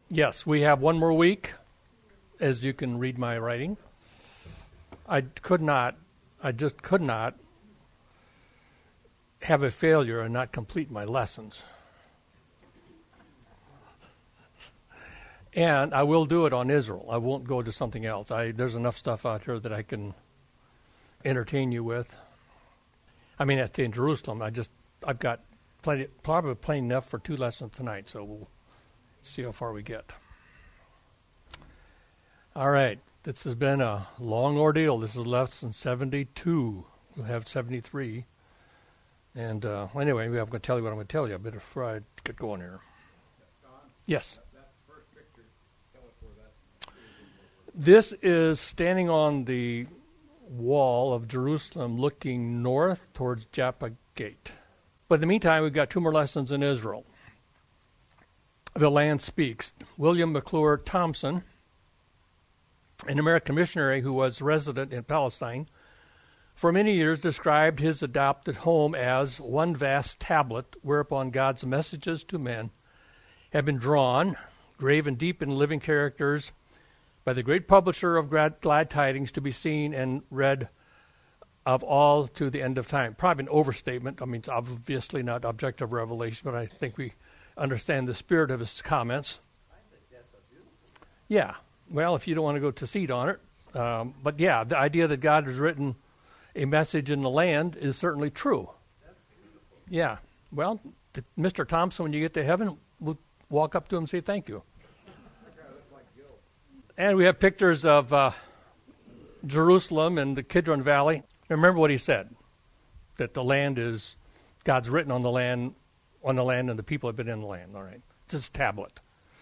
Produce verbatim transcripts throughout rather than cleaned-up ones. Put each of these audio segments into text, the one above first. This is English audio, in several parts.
Yes, we have one more week, as you can read my writing. I could not, I just could not have a failure and not complete my lessons. And I will do it on Israel. I won't go to something else. I, there's enough stuff out here that I can entertain you with. I mean, at in Jerusalem, I just, I've got plenty, probably plenty enough for two lessons tonight, so we'll see how far we get. All right, this has been a long ordeal. This is lesson seventy-two. We'll have seventy-three. And uh, anyway, I'm going to tell you what I'm going to tell you. I better try to get going here. Don, yes? That, that first picture, tell us where that is. This is standing on the wall of Jerusalem looking north towards Joppa Gate. But in the meantime, we've got two more lessons in Israel. The Land Speaks. William McClure Thompson, an American missionary who was resident in Palestine, for many years described his adopted home as one vast tablet whereupon God's messages to men have been drawn, graven deep in living characters, by the great publisher of glad, glad tidings to be seen and read of all to the end of time. Probably an overstatement. I mean, it's obviously not objective revelation, but I think we understand the spirit of his comments. I think that's a beautiful. Yeah. Well, if you don't want to go to seed on it. Um, but yeah, the idea that God has written a message in the land is certainly true. That's beautiful. Yeah. Well, the, Mister Thompson, when you get to heaven, we'll walk up to him and say thank you. That guy looks like Joe. And we have pictures of uh, Jerusalem and the Kidron Valley. Remember what he said, that the land is, God's written on the land, on the land, and the people have been in the land. All right. It's his tablet.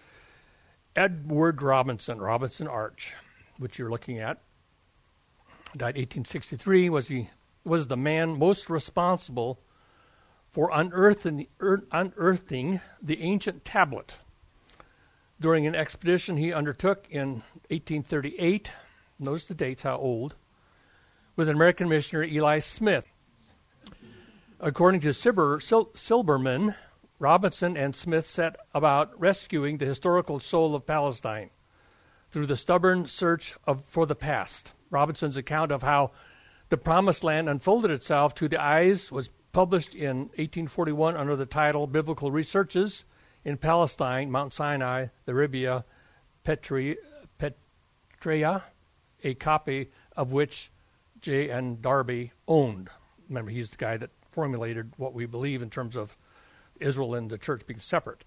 Edward Robinson, Robinson Arch, which you're looking at, died eighteen sixty-three, was he was the man most responsible for unearthing, er, unearthing the ancient tablet during an expedition he undertook in eighteen thirty-eight. Notice the dates, how old, with an American missionary, Eli Smith. According to Silber, Sil- Silberman, Robinson and Smith set about rescuing the historical soul of Palestine through the stubborn search of, for the past. Robinson's account of how the Promised Land unfolded itself to the eyes was published in eighteen forty-one under the title Biblical Researches in Palestine, Mount Sinai, the Arabia, Petri, Petrea, a copy of which J. N. Darby owned. Remember, he's the guy that formulated what we believe in terms of Israel and the church being separate.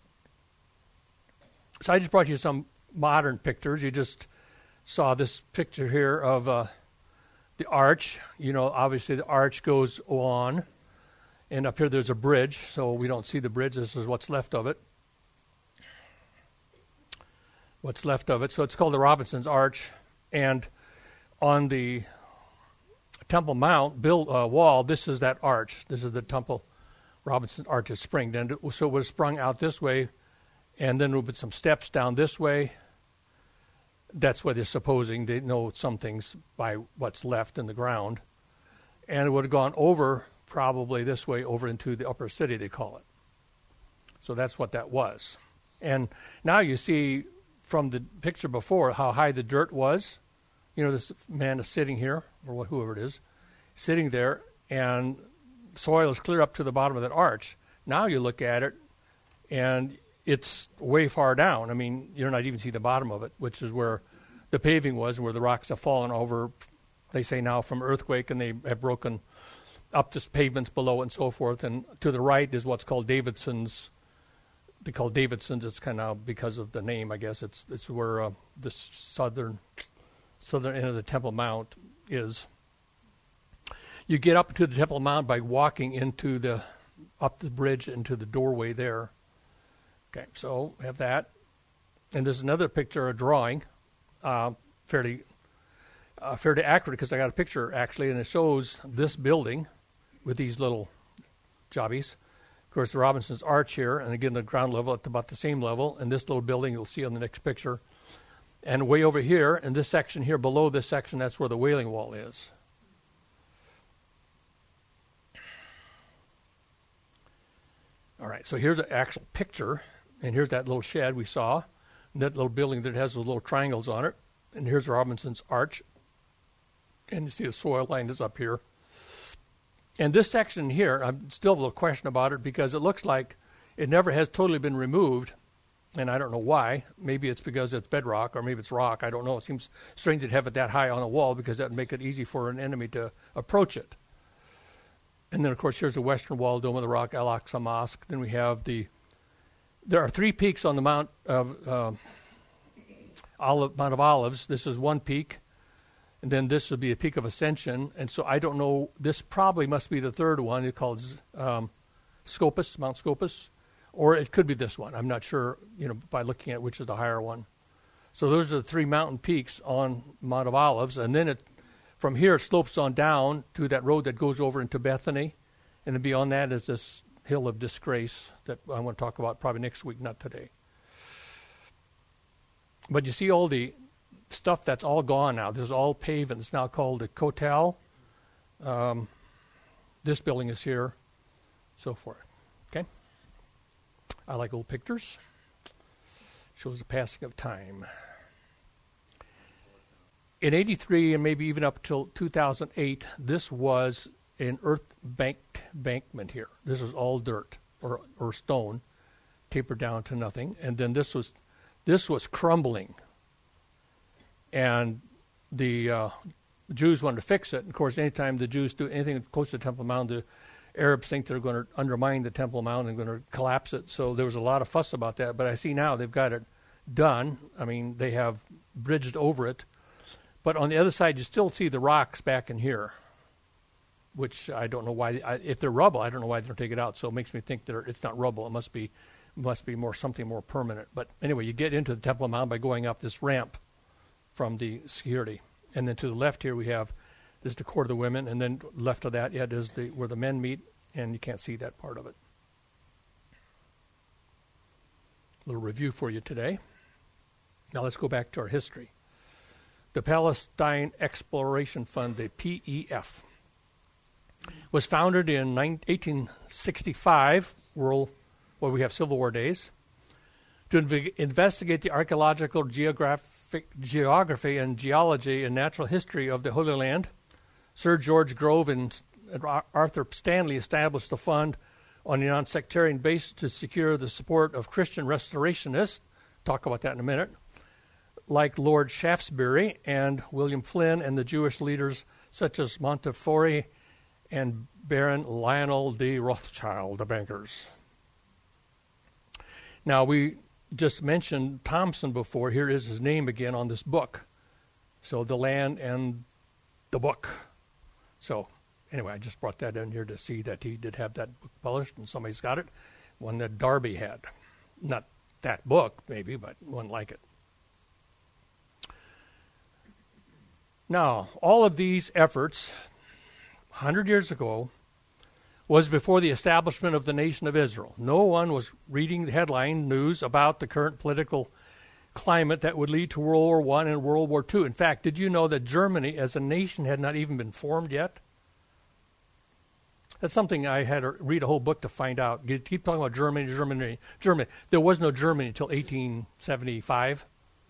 So I just brought you some modern pictures. You just saw this picture here of uh, the arch. You know, obviously the arch goes on, and up here there's a bridge, so we don't see the bridge. This is what's left of it. What's left of it. So it's called the Robinson's Arch, and on the Temple Mount build, uh, wall, this is that arch. This is the Temple Robinson Arch is springed, and it, so it was sprung out this way, and then there would be some steps down this way. That's what they're supposing. They know some things by what's left in the ground. And it would have gone over, probably this way, over into the upper city, they call it. So that's what that was. And now you see from the picture before how high the dirt was. You know, this man is sitting here, or whoever it is, sitting there, and soil is clear up to the bottom of that arch. Now you look at it, and it's way far down. I mean, you're not even see the bottom of it, which is where the paving was and where the rocks have fallen over, they say now, from earthquake, and they have broken up the pavements below and so forth. And to the right is what's called Davidson's. They call Davidson's. It's kind of because of the name, I guess. It's it's where uh, the southern southern end of the Temple Mount is. You get up to the Temple Mount by walking into the up the bridge into the doorway there. Okay, so we have that. And there's another picture, a drawing, uh, fairly uh, fairly accurate because I got a picture, actually, and it shows this building with these little jobbies. Of course, the Robinson's Arch here, and again, the ground level at about the same level. And this little building you'll see on the next picture. And way over here, in this section here, below this section, that's where the Wailing Wall is. All right, so here's an actual picture, and here's that little shed we saw. And that little building that has those little triangles on it. And here's Robinson's Arch. And you see the soil line is up here. And this section here, I still have a little question about it because it looks like it never has totally been removed. And I don't know why. Maybe it's because it's bedrock or maybe it's rock. I don't know. It seems strange to have it that high on a wall because that would make it easy for an enemy to approach it. And then, of course, here's the western wall, Dome of the Rock, Al-Aqsa Mosque. Then we have the, there are three peaks on the Mount of, uh, Olive, Mount of Olives. This is one peak. And then this would be a peak of ascension. And so I don't know, this probably must be the third one. It's called um, Scopus, Mount Scopus. Or it could be this one. I'm not sure, you know, by looking at which is the higher one. So those are the three mountain peaks on Mount of Olives. And then it, from here it slopes on down to that road that goes over into Bethany. And then beyond that is this hill of disgrace that I want to talk about probably next week, not today. But you see all the stuff that's all gone now. This is all paved, and it's now called the Kotel. Um, this building is here, so forth. Okay? I like old pictures. Shows the passing of time. In eighty-three, and maybe even up till two thousand eight, this was an earth banked bankment here. This was all dirt or, or stone, tapered down to nothing. And then this was this was crumbling. And the uh, Jews wanted to fix it. Of course, anytime the Jews do anything close to the Temple Mount, the Arabs think they're going to undermine the Temple Mount and going to collapse it. So there was a lot of fuss about that. But I see now they've got it done. I mean, they have bridged over it. But on the other side, you still see the rocks back in here, which I don't know why. I, if they're rubble, I don't know why they don't take it out. So it makes me think that it's not rubble. It must be must be more something more permanent. But anyway, you get into the Temple Mount by going up this ramp from the security. And then to the left here we have, this is the court of the women, and then left of that, yeah, is the where the men meet, and you can't see that part of it. A little review for you today. Now let's go back to our history. The Palestine Exploration Fund, the P E F, was founded in eighteen sixty-five, world, well, we have Civil War days, to inv- investigate the archaeological, geographic, geography, and geology and natural history of the Holy Land. Sir George Grove and Arthur Stanley established the fund on a non-sectarian basis to secure the support of Christian restorationists. Talk about that in a minute. Like Lord Shaftesbury and William Flynn and the Jewish leaders such as Montefiore and Baron Lionel de Rothschild, the bankers. Now, we just mentioned Thompson before. Here is his name again on this book. So, The Land and the Book. So, anyway, I just brought that in here to see that he did have that book published, and somebody's got it. One that Darby had. Not that book, maybe, but one like it. Now, all of these efforts, one hundred years ago, was before the establishment of the nation of Israel. No one was reading the headline news about the current political climate that would lead to World War One and World War Two. In fact, did you know that Germany as a nation had not even been formed yet? That's something I had to read a whole book to find out. You keep talking about Germany, Germany, Germany. There was no Germany until eighteen seventy-five.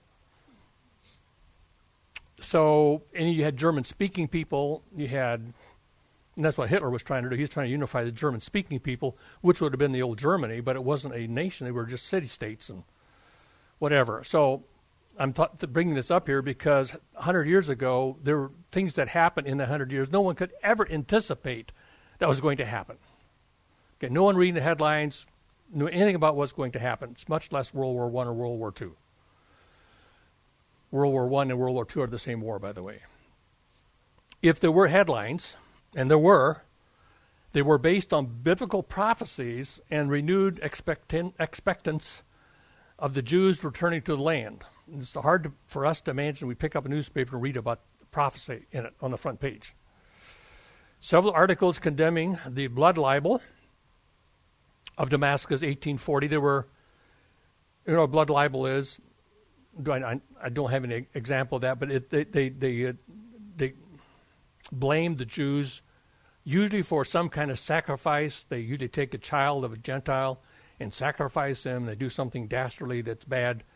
So, and you had German-speaking people. You had, and that's what Hitler was trying to do. He was trying to unify the German-speaking people, which would have been the old Germany, but it wasn't a nation. They were just city-states and whatever. So I'm ta- bringing this up here because one hundred years ago, there were things that happened in the one hundred years no one could ever anticipate that was going to happen. Okay, no one reading the headlines knew anything about what's going to happen. It's much less World War One or World War Two. World War One and World War Two are the same war, by the way. If there were headlines, and there were, they were based on biblical prophecies and renewed expectan- expectance of the Jews returning to the land. It's hard to, for us to imagine we pick up a newspaper and read about prophecy in it on the front page. Several articles condemning the blood libel of Damascus, eighteen forty. There were, you know what blood libel is? Do I, I, I don't have any example of that, but it, they they they, uh, they blame the Jews usually for some kind of sacrifice. They usually take a child of a Gentile and sacrifice him. They do something dastardly that's bad.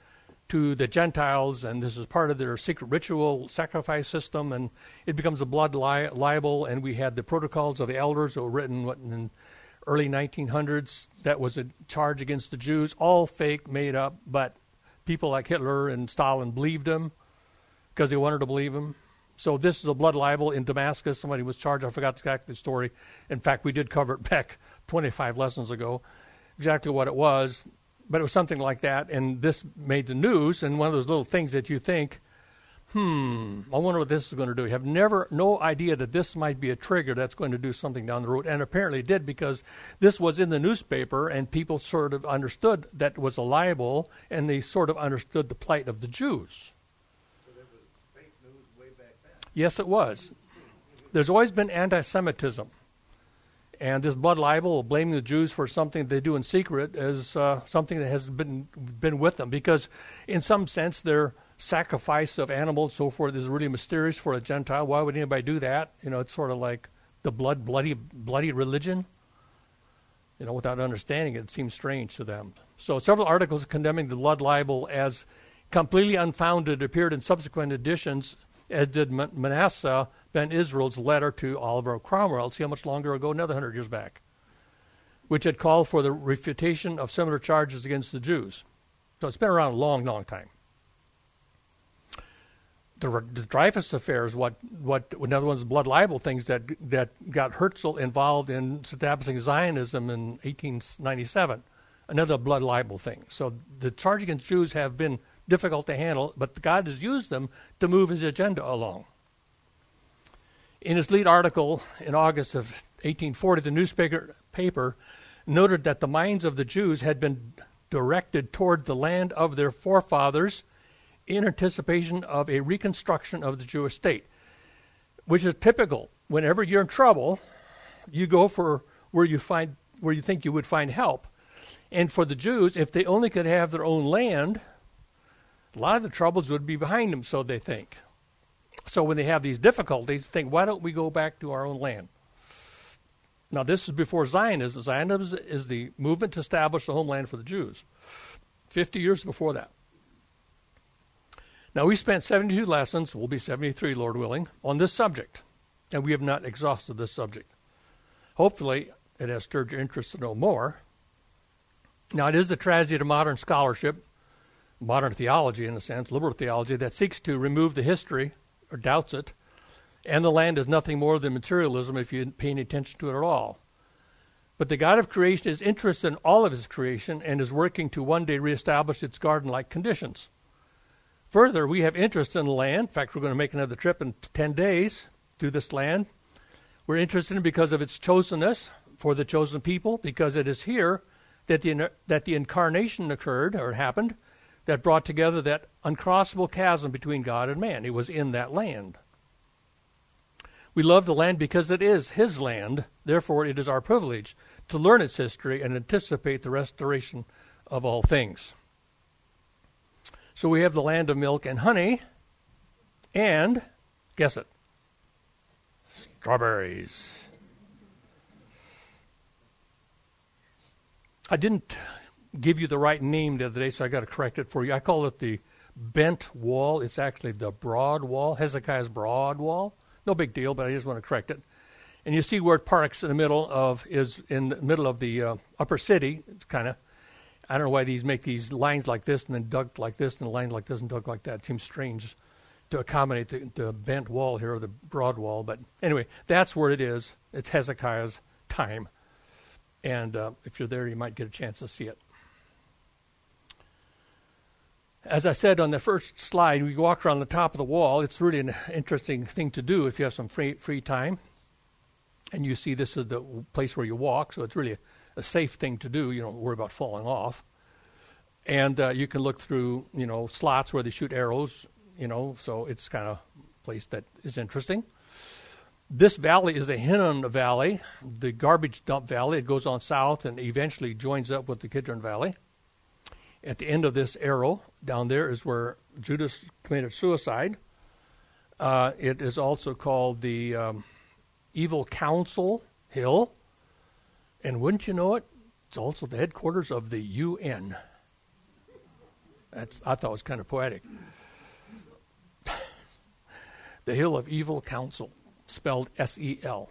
to the Gentiles, and this is part of their secret ritual sacrifice system, and it becomes a blood li- libel. And we had the protocols of the elders that were written what, in early nineteen hundreds. That was a charge against the Jews, all fake, made up, but people like Hitler and Stalin believed them because they wanted to believe them. So this is a blood libel in Damascus. Somebody was charged. I forgot exactly the story. In fact, we did cover it back twenty-five lessons ago, exactly what it was. But it was something like that, and this made the news, and one of those little things that you think, hmm, I wonder what this is going to do. You have never, no idea that this might be a trigger that's going to do something down the road, and apparently it did, because this was in the newspaper, and people sort of understood that it was a libel, and they sort of understood the plight of the Jews. So there was fake news way back then. Yes, it was. There's always been anti-Semitism. And this blood libel, blaming the Jews for something they do in secret, is uh, something that has been been with them. Because in some sense, their sacrifice of animals and so forth is really mysterious for a Gentile. Why would anybody do that? You know, it's sort of like the blood, bloody, bloody religion. You know, without understanding it, it seems strange to them. So several articles condemning the blood libel as completely unfounded appeared in subsequent editions, as did Manasseh ben Israel's letter to Oliver Cromwell. See how much longer ago? Another hundred years back, which had called for the refutation of similar charges against the Jews. So it's been around a long, long time. The, the Dreyfus affair is what, what another one's blood libel things that that got Herzl involved in establishing Zionism in eighteen ninety-seven. Another blood libel thing. So the charge against Jews have been difficult to handle, but God has used them to move his agenda along. In his lead article in August of eighteen forty, the newspaper paper noted that the minds of the Jews had been directed toward the land of their forefathers in anticipation of a reconstruction of the Jewish state, which is typical. Whenever you're in trouble, you go for where you find where you think you would find help. And for the Jews, if they only could have their own land, a lot of the troubles would be behind them, so they think. So when they have these difficulties, they think, why don't we go back to our own land? Now, this is before Zionism. Zionism is the movement to establish the homeland for the Jews. Fifty years before that. Now, we spent seventy-two lessons, we'll be seventy-three, Lord willing, on this subject. And we have not exhausted this subject. Hopefully, it has stirred your interest to know more. Now, it is the tragedy of modern scholarship, modern theology in a sense, liberal theology, that seeks to remove the history or doubts it, and the land is nothing more than materialism if you pay any attention to it at all. But the God of creation is interested in all of his creation and is working to one day reestablish its garden-like conditions. Further, we have interest in the land. In fact, we're going to make another trip in ten days to this land. We're interested in it because of its chosenness for the chosen people, because it is here that the, that the incarnation occurred or happened, that brought together that uncrossable chasm between God and man. It was in that land. We love the land because it is his land. Therefore, it is our privilege to learn its history and anticipate the restoration of all things. So we have the land of milk and honey, and, guess it, strawberries. I didn't give you the right name the other day, so I got to correct it for you. I call it the bent wall. It's actually the broad wall, Hezekiah's broad wall. No big deal, but I just want to correct it. And you see where it parks in the middle of is in the middle of the uh, upper city. It's kind of, I don't know why these make these lines like this and then dug like this and lines like this and dug like that. It seems strange to accommodate the, the bent wall here, or the broad wall. But anyway, that's where it is. It's Hezekiah's time. And uh, if you're there, you might get a chance to see it. As I said on the first slide, we walk around the top of the wall. It's really an interesting thing to do if you have some free free time. And you see this is the place where you walk, so it's really a, a safe thing to do. You don't worry about falling off. And uh, you can look through, you know, slots where they shoot arrows, you know, so it's kind of a place that is interesting. This valley is the Hinnom Valley, the garbage dump valley. It goes on south and eventually joins up with the Kidron Valley. At the end of this arrow down there is where Judas committed suicide. Uh, it is also called the um, Evil Council Hill. And wouldn't you know it, it's also the headquarters of the U N. That's, I thought it was kind of poetic. The Hill of Evil Counsel, spelled S E L.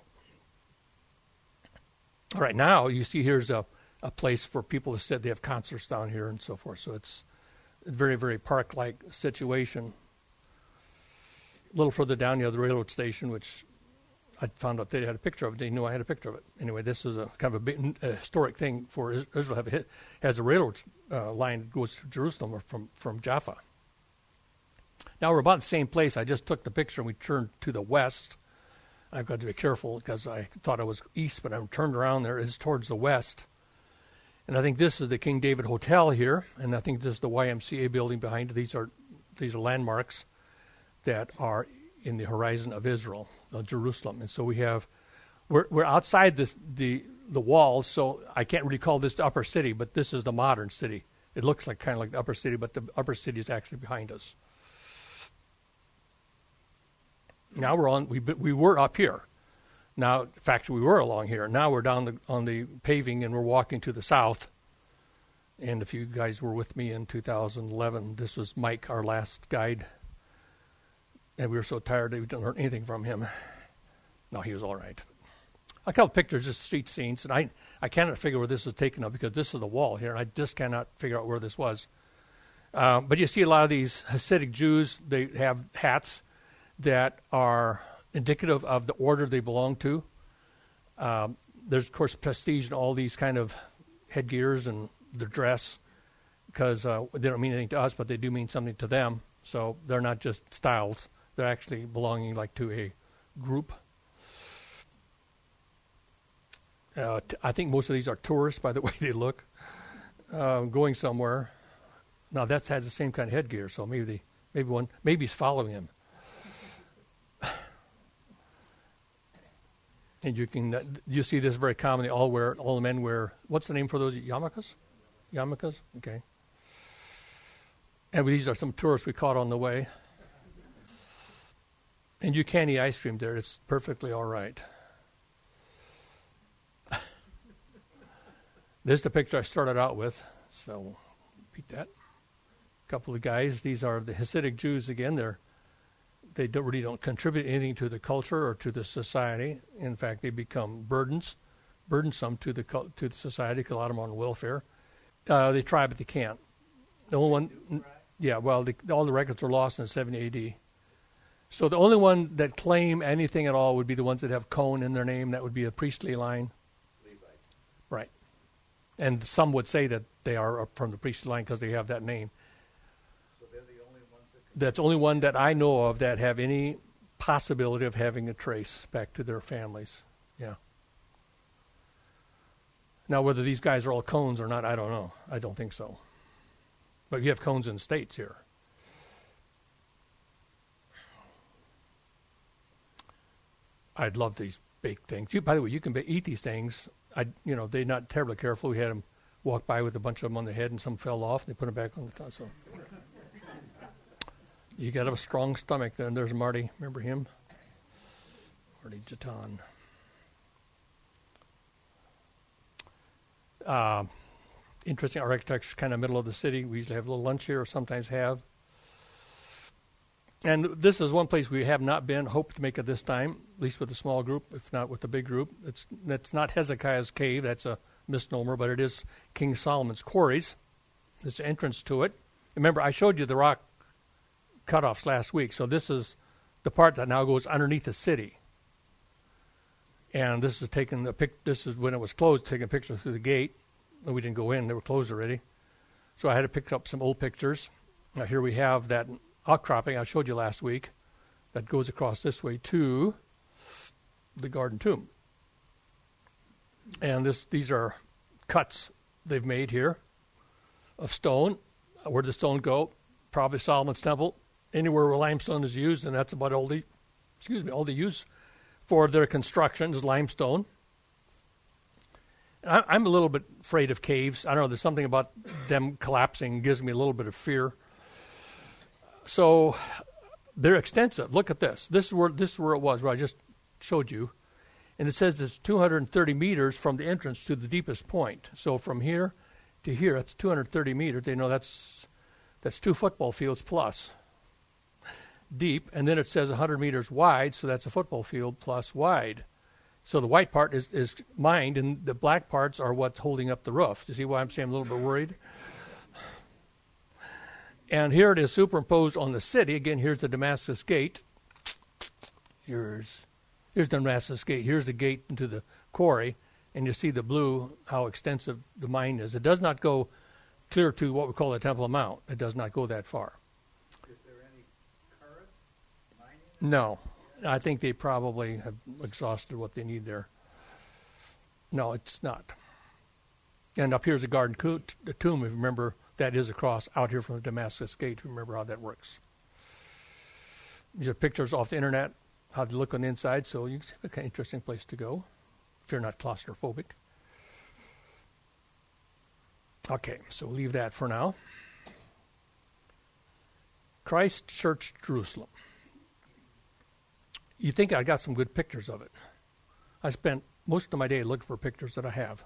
All right, now you see here's a, a place for people that said they have concerts down here and so forth. So it's a very, very park-like situation. A little further down, you have the railroad station, which I found out they had a picture of it. They knew I had a picture of it. Anyway, this is a kind of a big, uh, historic thing for Israel. Have a hit, has a railroad uh, line that goes to Jerusalem or from, from Jaffa. Now we're about the same place. I just took the picture and we turned to the west. I've got to be careful because I thought I was east, but I'm turned around there. It's towards the west. And I think this is the King David Hotel here, and I think this is the Y M C A building behind it. These are these are landmarks that are in the horizon of Israel, uh, Jerusalem. And so we have, we're we're outside the the the walls, so I can't really call this the upper city, but this is the modern city. It looks like kind of like the upper city, but the upper city is actually behind us. Now we're on. We we were up here. Now, in fact, we were along here. Now we're down the, on the paving, and we're walking to the south. And if you guys were with me in two thousand eleven, this was Mike, our last guide. And we were so tired that we didn't learn anything from him. No, he was all right. A couple pictures, just street scenes, and I I cannot figure where this is taken up because this is the wall here, and I just cannot figure out where this was. Uh, but you see a lot of these Hasidic Jews. They have hats that are indicative of the order they belong to. Um, there's, of course, prestige in all these kind of headgears and the dress because uh, they don't mean anything to us, but they do mean something to them. So they're not just styles. They're actually belonging like to a group. Uh, t- I think most of these are tourists by the way they look, uh, going somewhere. Now that has the same kind of headgear, so maybe they, maybe one, maybe he's following him. And you can you see this very commonly. All wear all the men wear. What's the name for those yarmulkes? Yarmulkes. Okay. And these are some tourists we caught on the way. And you can eat ice cream there. It's perfectly all right. This is the picture I started out with. So repeat that. A couple of guys. These are the Hasidic Jews again. They're They don't really don't contribute anything to the culture or to the society. In fact, they become burdens, burdensome to the to the society because a lot of them are on welfare. Uh, they try, but they can't. The only one, yeah, well, the, all the records were lost in seventy A D. So the only one that claim anything at all would be the ones that have Cohen in their name. That would be a priestly line. Levite. Right. And some would say that they are from the priestly line because they have that name. That's the only one that I know of that have any possibility of having a trace back to their families. Yeah. Now, whether these guys are all Cones or not, I don't know. I don't think so. But you have Cones in the States here. I'd love these baked things. You, by the way, you can ba- eat these things. I, you know, they're not terribly careful. We had them walk by with a bunch of them on the head, and some fell off, and they put them back on the top. So. You got to have a strong stomach there. And there's Marty. Remember him? Marty Jatan. Uh, interesting architecture, kind of middle of the city. We usually have a little lunch here or sometimes have. And this is one place we have not been. Hope to make it this time, at least with a small group, if not with a big group. It's, it's not Hezekiah's cave. That's a misnomer, but it is King Solomon's quarries. There's an entrance to it. Remember, I showed you the rock cutoffs last week. So this is the part that now goes underneath the city. And this is taking the pic. This is when it was closed, taking pictures through the gate. And we didn't go in; they were closed already. So I had to pick up some old pictures. Now here we have that outcropping I showed you last week that goes across this way to the Garden Tomb. And this, these are cuts they've made here of stone. Where did the stone go? Probably Solomon's Temple. Anywhere where limestone is used, and that's about all they, excuse me, all they use for their construction is limestone. I, I'm a little bit afraid of caves. I don't know, there's something about them collapsing gives me a little bit of fear. So they're extensive. Look at this. This is where this is where it was, where I just showed you. And it says it's two hundred thirty meters from the entrance to the deepest point. So from here to here, that's two hundred thirty meters. They know that's That's two football fields plus deep, and then it says one hundred meters wide, so that's a football field plus wide. So the white part is, is mined, and the black parts are what's holding up the roof. Do you see why I'm saying I'm a little bit worried? And here it is superimposed on the city. Again, here's the Damascus Gate. Here's, here's the Damascus Gate. Here's the gate into the quarry, and you see the blue, how extensive the mine is. It does not go clear to what we call the Temple Mount. It does not go that far. Is there any current mining? No. I think they probably have exhausted what they need there. No, it's not. And up here's the Garden co- the Tomb, if you remember, that is across out here from the Damascus Gate, if you remember how that works. These are pictures off the internet, how they look on the inside, so you can see a kind of interesting place to go if you're not claustrophobic. Okay, so we'll leave that for now. Christ Church, Jerusalem. You think I got some good pictures of it. I spent most of my day looking for pictures that I have.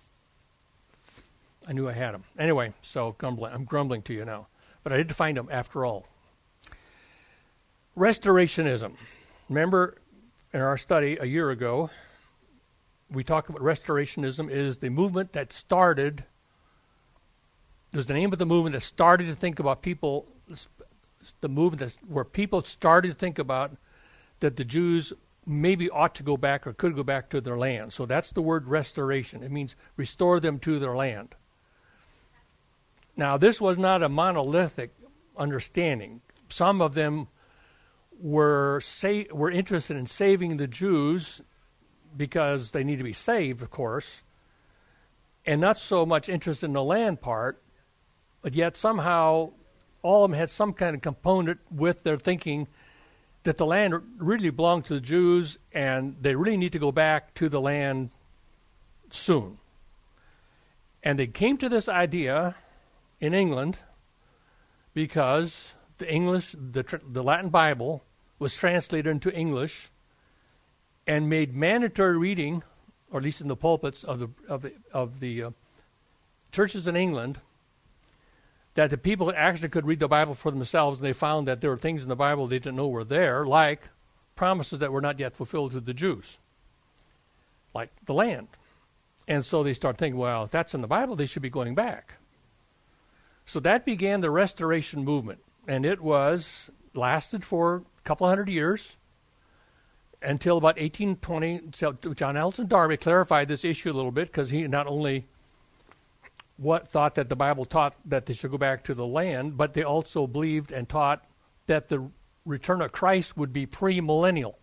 I knew I had them. Anyway, so grumbling, I'm grumbling to you now. But I did find them after all. Restorationism. Remember in our study a year ago, we talked about restorationism is the movement that started, it was the name of the movement that started to think about people, the movement that, where people started to think about that the Jews maybe ought to go back or could go back to their land. So that's the word restoration. It means restore them to their land. Now, this was not a monolithic understanding. Some of them were sa- were interested in saving the Jews because they need to be saved, of course, and not so much interested in the land part, but yet somehow all of them had some kind of component with their thinking that the land really belonged to the Jews and they really need to go back to the land soon. And they came to this idea in England because the English, the, tr- the Latin Bible was translated into English and made mandatory reading, or at least in the pulpits of the of the of the uh, churches in England, that the people actually could read the Bible for themselves, and they found that there were things in the Bible they didn't know were there, like promises that were not yet fulfilled to the Jews, like the land. And so they start thinking, well, if that's in the Bible, they should be going back. So that began the Restoration movement, and it was lasted for a couple hundred years until about eighteen twenty. So John Alton Darby clarified this issue a little bit because he not only what thought that the Bible taught that they should go back to the land, but they also believed and taught that the return of Christ would be premillennial.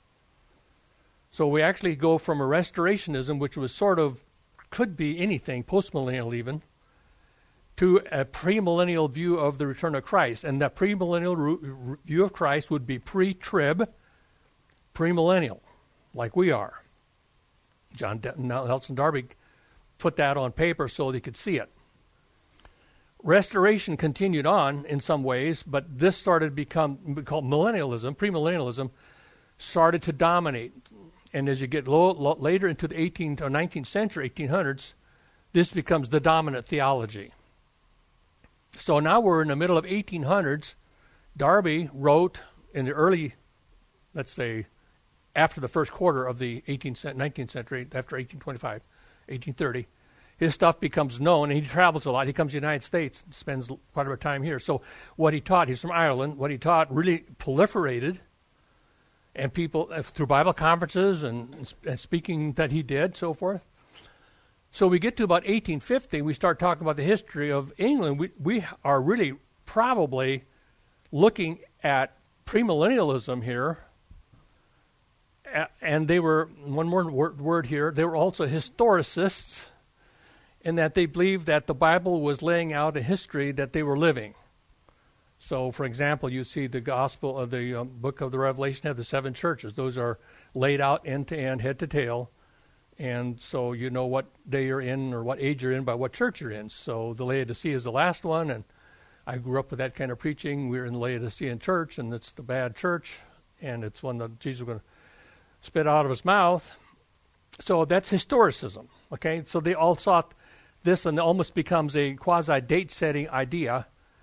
So we actually go from a restorationism, which was sort of, could be anything, postmillennial even, to a premillennial view of the return of Christ. And that premillennial ru- view of Christ would be pre-trib, premillennial, like we are. John De- Nelson Darby put that on paper so they could see it. Restoration continued on in some ways, but this started to become called millennialism, premillennialism, started to dominate. And as you get low, low, later into the eighteenth or nineteenth century, eighteen hundreds, this becomes the dominant theology. So now we're in the middle of eighteen hundreds. Darby wrote in the early, let's say, after the first quarter of the eighteenth, nineteenth century, after eighteen twenty-five, eighteen thirty, his stuff becomes known, and he travels a lot. He comes to the United States and spends quite a bit of time here. So what he taught, he's from Ireland, what he taught really proliferated, and people, uh, through Bible conferences and, and speaking that he did, so forth. So we get to about eighteen fifty, we start talking about the history of England. We, we are really probably looking at premillennialism here, a- and they were, one more word, word here, they were also historicists, in that they believed that the Bible was laying out a history that they were living. So, for example, you see the gospel of the um, book of the Revelation have the seven churches. Those are laid out end to end, head to tail. And so you know what day you're in or what age you're in by what church you're in. So the Laodicea is the last one, and I grew up with that kind of preaching. We were in the Laodicean church, and it's the bad church, and it's one that Jesus was going to spit out of his mouth. So that's historicism, okay? So they all thought this, and it almost becomes a quasi-date-setting idea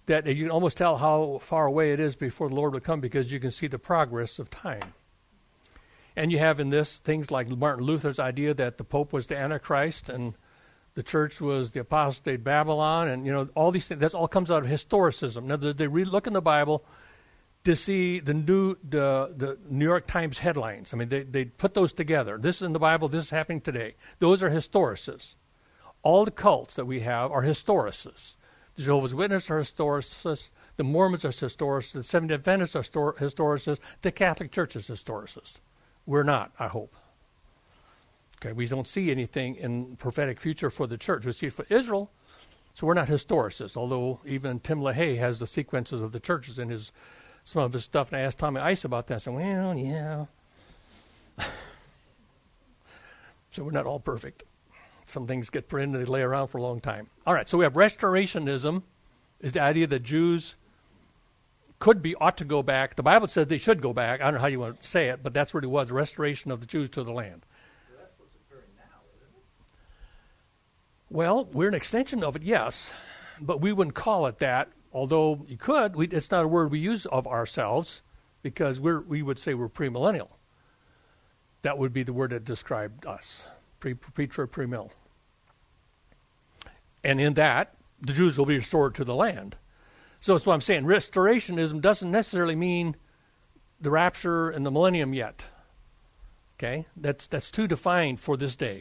that you can almost tell how far away it is before the Lord will come because you can see the progress of time. And you have in this things like Martin Luther's idea that the Pope was the Antichrist and the church was the apostate Babylon, and you know all these things. That all comes out of historicism. Now they, they re- look in the Bible to see the new the the New York Times headlines. I mean, they they put those together. This is in the Bible. This is happening today. Those are historicists. All the cults that we have are historicists. The Jehovah's Witnesses are historicists. The Mormons are historicists. The Seventh-day Adventists are stor- historicists. The Catholic Church is historicist. We're not, I hope. Okay, we don't see anything in prophetic future for the church. We see it for Israel, so we're not historicists, although even Tim LaHaye has the sequences of the churches in his some of his stuff, and I asked Tommy Ice about that. I said, well, yeah. So we're not all perfect. Some things get printed and they lay around for a long time. All right, so we have restorationism, is the idea that Jews could be, ought to go back. The Bible says they should go back. I don't know how you want to say it, but that's what it was, the restoration of the Jews to the land. Well, that's what's occurring now, isn't it? Well, we're an extension of it, yes, but we wouldn't call it that, although you could. We, it's not a word we use of ourselves because we're, we would say we're premillennial. That would be the word that described us, pre, pre-trib, premill. And in that, the Jews will be restored to the land. So that's what I'm saying. Restorationism doesn't necessarily mean the rapture and the millennium yet. Okay? That's that's too defined for this day.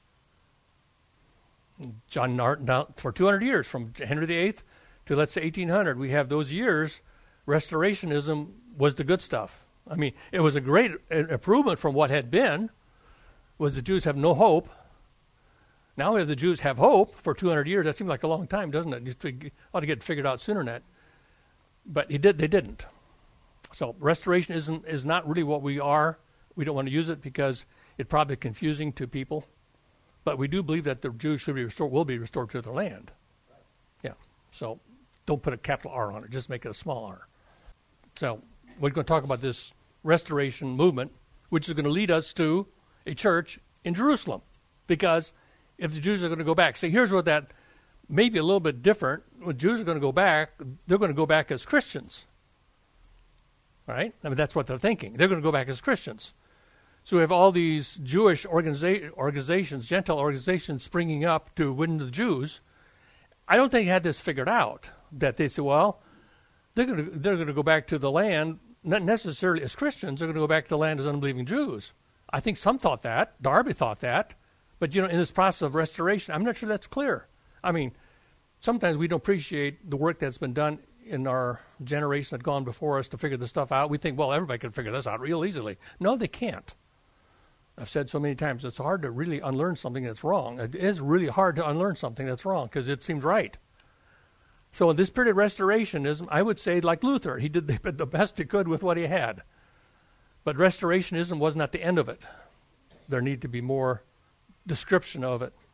John Martin, for two hundred years, from Henry the Eighth to, let's say, eighteen hundred, we have those years, restorationism was the good stuff. I mean, it was a great improvement from what had been, was the Jews have no hope. Now if the Jews have hope for two hundred years, that seems like a long time, doesn't it? You ought to get it figured out sooner than that. But he did, they didn't. So restoration isn't, is not really what we are. We don't want to use it because it's probably confusing to people. But we do believe that the Jews should be restored, will be restored to their land. Yeah. So don't put a capital R on it. Just make it a small r. So we're going to talk about this restoration movement, which is going to lead us to a church in Jerusalem. Because if the Jews are going to go back, see, here's what that may be a little bit different. When Jews are going to go back, they're going to go back as Christians. Right? I mean, that's what they're thinking. They're going to go back as Christians. So we have all these Jewish organiza- organizations, Gentile organizations springing up to win the Jews. I don't think they had this figured out, that they said, well, they're going to, they're going to go back to the land, not necessarily as Christians, they're going to go back to the land as unbelieving Jews. I think some thought that. Darby thought that. But, you know, in this process of restoration, I'm not sure that's clear. I mean, sometimes we don't appreciate the work that's been done in our generation that gone before us to figure this stuff out. We think, well, everybody can figure this out real easily. No, they can't. I've said so many times, it's hard to really unlearn something that's wrong. It is really hard to unlearn something that's wrong because it seems right. So in this period of restorationism, I would say, like Luther, he did the, the best he could with what he had. But restorationism was not the end of it. There need to be more description of it.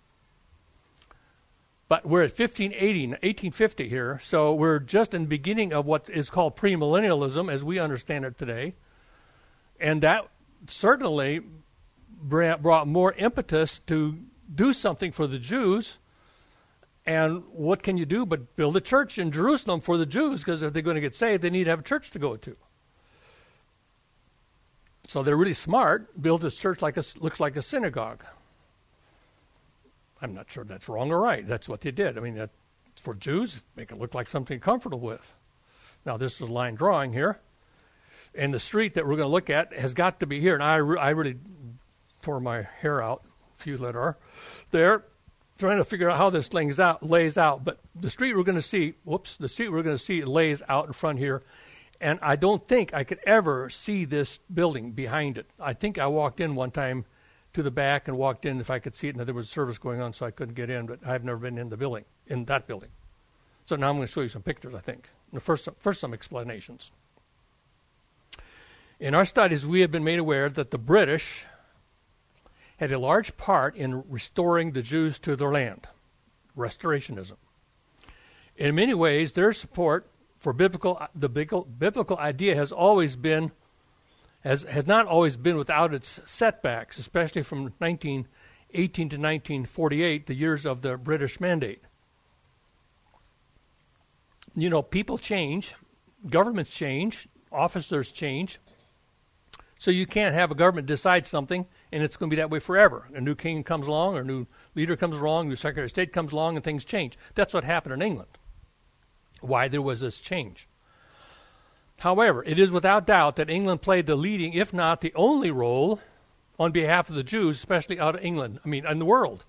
But we're at fifteen eighty, eighteen fifty here, so we're just in the beginning of what is called premillennialism as we understand it today. And that certainly brought more impetus to do something for the Jews. And what can you do but build a church in Jerusalem for the Jews? Because if they're going to get saved, they need to have a church to go to. So they're really smart, build this church like a, looks like a synagogue. I'm not sure that's wrong or right. That's what they did. I mean, that, for Jews, make it look like something comfortable with. Now, this is a line drawing here. And the street that we're going to look at has got to be here. And I, re- I really tore my hair out, a few that are there, trying to figure out how this lays out, lays out. But the street we're going to see, whoops, the street we're going to see lays out in front here. And I don't think I could ever see this building behind it. I think I walked in one time to the back and walked in if I could see it, and there was a service going on, so I couldn't get in, but I've never been in the building, in that building. So now I'm going to show you some pictures, I think. First, first some explanations. In our studies, we have been made aware that the British had a large part in restoring the Jews to their land, restorationism. In many ways, their support for biblical, the biblical, biblical idea has always been Has, has not always been without its setbacks, especially from nineteen eighteen to nineteen forty-eight, the years of the British Mandate. you know, people change, governments change, officers change. So you can't have a government decide something and it's going to be that way forever. A new king comes along, or a new leader comes along, a new Secretary of State comes along, and things change. That's what happened in England. Why there was this change. However, it is without doubt that England played the leading, if not the only role, on behalf of the Jews, especially out of England, I mean, in the world.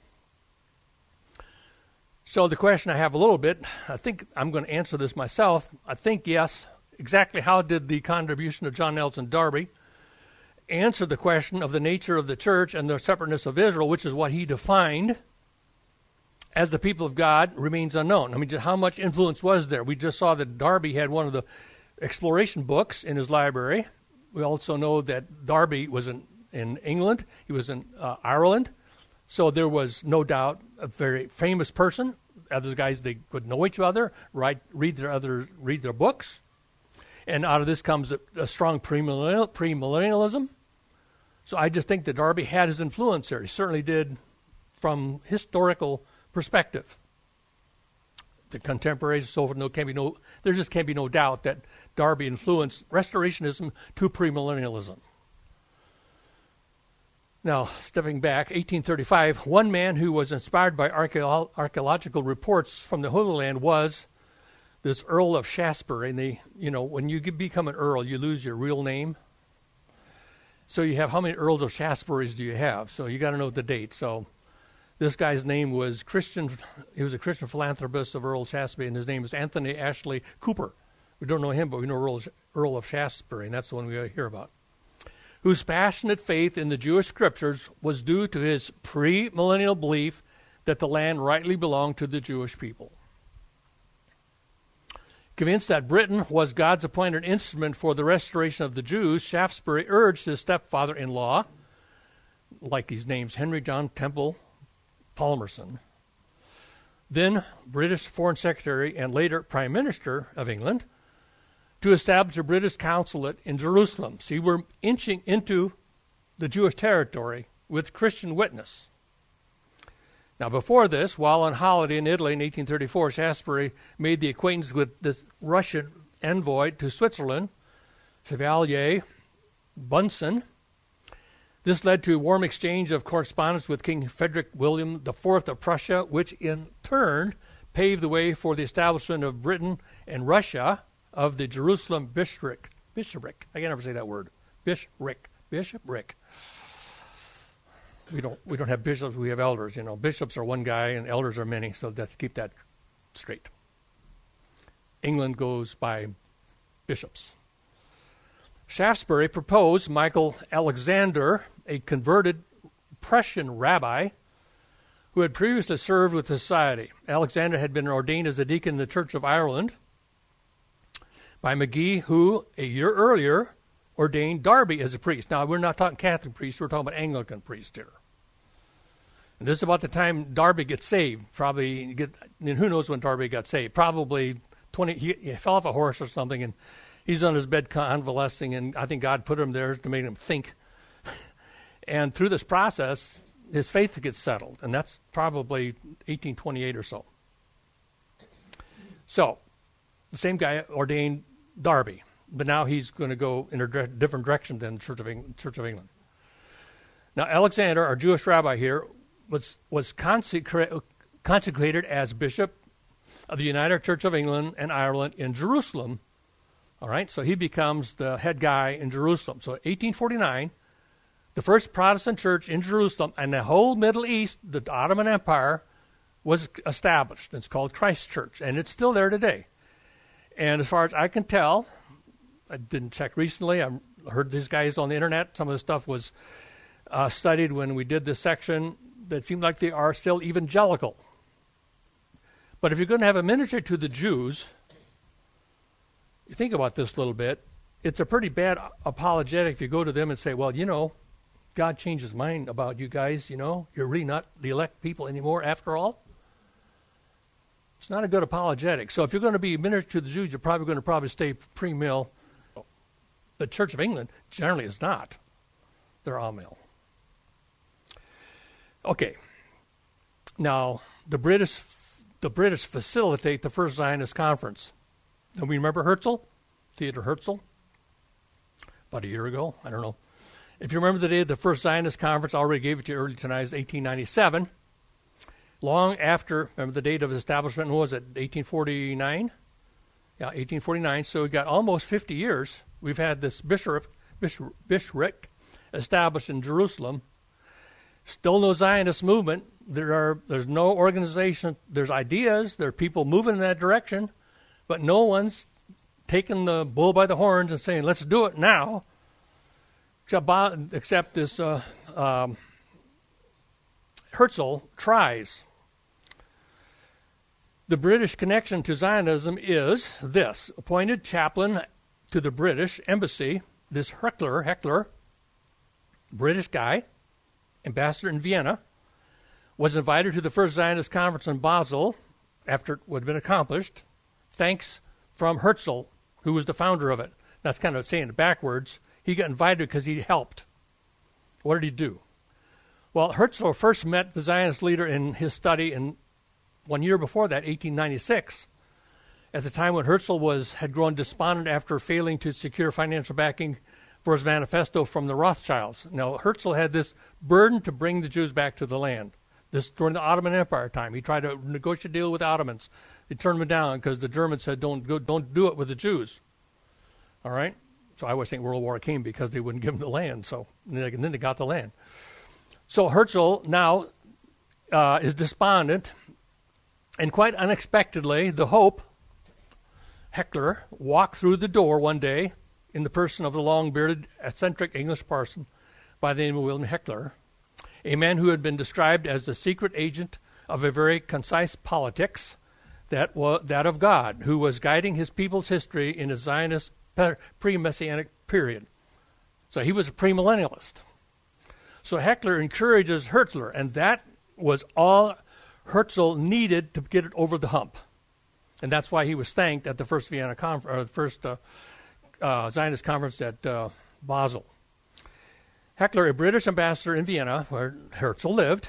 So the question I have a little bit, I think I'm going to answer this myself. I think, yes, exactly how did the contribution of John Nelson Darby answer the question of the nature of the church and the separateness of Israel, which is what he defined as the people of God, remains unknown. I mean, just how much influence was there? We just saw that Darby had one of the exploration books in his library. We also know that Darby was in, in England. He was in uh, Ireland. So there was no doubt a very famous person. Other guys, they could know each other, write, read their other, read their books. And out of this comes a, a strong premillennial, premillennialism. So I just think that Darby had his influence there. He certainly did from historical perspective. The contemporaries, so forth, no, can be no, there just can't be no doubt that Darby influenced Restorationism to premillennialism. Now, stepping back, eighteen thirty-five, one man who was inspired by archaeo- archaeological reports from the Holy Land was this Earl of Shaftesbury. And they, you know, when you become an earl, you lose your real name. So you have, how many Earls of Shaftesburys do you have? So you got to know the date. So this guy's name was Christian, he was a Christian philanthropist of Earl Shaftesbury, and his name is Anthony Ashley Cooper. We don't know him, but we know Earl, Earl of Shaftesbury, and that's the one we hear about, whose passionate faith in the Jewish scriptures was due to his pre-millennial belief that the land rightly belonged to the Jewish people. Convinced that Britain was God's appointed instrument for the restoration of the Jews, Shaftesbury urged his stepfather-in-law, like these names, Henry John Temple Palmerston, then British Foreign Secretary and later Prime Minister of England, to establish a British consulate in Jerusalem. See, we're inching into the Jewish territory with Christian witness. Now, before this, while on holiday in Italy in eighteen thirty-four, Shaftesbury made the acquaintance with this Russian envoy to Switzerland, Chevalier Bunsen. This led to a warm exchange of correspondence with King Frederick William the Fourth of Prussia, which in turn paved the way for the establishment of Britain and Russia of the Jerusalem bishopric. Bishopric. I can never say that word. Bishopric. Bishopric. We don't we don't have bishops, we have elders. You know, bishops are one guy and elders are many, so let's keep that straight. England goes by bishops. Shaftesbury proposed Michael Alexander, a converted Prussian rabbi who had previously served with the society. Alexander had been ordained as a deacon in the Church of Ireland by McGee, who a year earlier ordained Darby as a priest. Now, we're not talking Catholic priest, we're talking about Anglican priest here. And this is about the time Darby gets saved. Probably, get, and who knows when Darby got saved. Probably twenty, he, he fell off a horse or something, and he's on his bed convalescing, and I think God put him there to make him think. And through this process, his faith gets settled, and that's probably eighteen twenty-eight or so. So, the same guy ordained Darby. But now he's going to go in a dire- different direction than the Church of England. Church of England. Now, Alexander, our Jewish rabbi here, was was consecra- consecrated as bishop of the United Church of England and Ireland in Jerusalem. All right, so he becomes the head guy in Jerusalem. So, eighteen forty-nine, the first Protestant church in Jerusalem and the whole Middle East, the Ottoman Empire, was established. It's called Christ Church, and it's still there today. And as far as I can tell, I didn't check recently. I heard these guys on the internet. Some of the stuff was uh, studied when we did this section that seemed like they are still evangelical. But if you're going to have a ministry to the Jews, you think about this a little bit, it's a pretty bad apologetic if you go to them and say, well, you know, God changed his mind about you guys, you know, you're really not the elect people anymore after all. It's not a good apologetic. So if you're going to be a minister to the Jews, you're probably going to probably stay pre-mill. The Church of England generally is not. They're amill. Okay. Now, the British the British facilitate the first Zionist conference. And we remember Herzl, Theodor Herzl, about a year ago, I don't know. If you remember the day of the first Zionist conference, I already gave it to you early tonight, it's eighteen ninety-seven. Long after, remember the date of establishment, what was it, eighteen forty-nine? Yeah, eighteen forty-nine, so we got almost fifty years. We've had this bishopric, bishopric established in Jerusalem. Still no Zionist movement. There are, there's no organization. There's ideas. There are people moving in that direction, but no one's taking the bull by the horns and saying, let's do it now, except, except this uh, um, Herzl tries. The British connection to Zionism is this: appointed chaplain to the British embassy, this Heckler, Heckler, British guy, ambassador in Vienna, was invited to the first Zionist conference in Basel after it had been accomplished, thanks from Herzl, who was the founder of it. That's kind of saying it backwards. He got invited because he helped. What did he do? Well, Herzl first met the Zionist leader in his study in one year before that, eighteen ninety-six, at the time when Herzl was had grown despondent after failing to secure financial backing for his manifesto from the Rothschilds. Now, Herzl had this burden to bring the Jews back to the land. This during the Ottoman Empire time. He tried to negotiate a deal with the Ottomans. They turned him down because the Germans said, don't go, don't do it with the Jews. All right? So I always think World War came because they wouldn't give them the land. So and then they got the land. So Herzl now uh, is despondent. And quite unexpectedly, the Hope, Heckler, walked through the door one day in the person of the long-bearded, eccentric English parson by the name of William Heckler, a man who had been described as the secret agent of a very concise politics, that was that of God, who was guiding his people's history in a Zionist pre-Messianic period. So he was a premillennialist. So Heckler encourages Herzl, and that was all Herzl needed to get it over the hump. And that's why he was thanked at the first Vienna conference, or the first uh, uh, Zionist conference at uh, Basel. Heckler, a British ambassador in Vienna, where Herzl lived,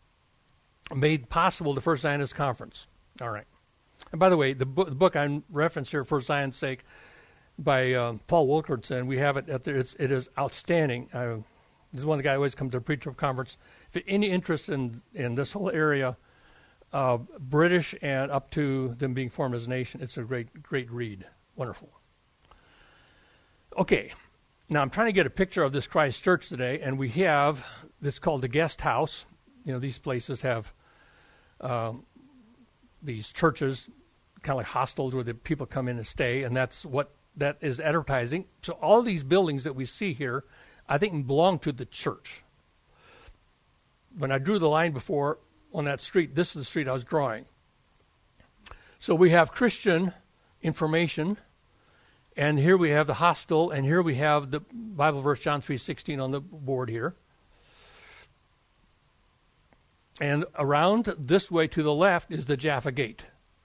made possible the first Zionist conference. All right. And by the way, the, bo- the book I'm referencing here, For Zion's Sake, by um, Paul Wilkerson, we have it at the, it's, it is outstanding. Uh, this is one of the guys who always comes to the preacher conference. If any interest in, in this whole area, uh, British and up to them being formed as a nation, it's a great, great read. Wonderful. Okay. Now, I'm trying to get a picture of this Christ Church today, and we have this called the Guest House. You know, these places have um, these churches, kind of like hostels where the people come in and stay, and that's what that is advertising. So all these buildings that we see here, I think, belong to the church. When I drew the line before on that street, this is the street I was drawing. So we have Christian information, and here we have the hostel, and here we have the Bible verse John three sixteen on the board here. And around this way to the left is the Jaffa Gate.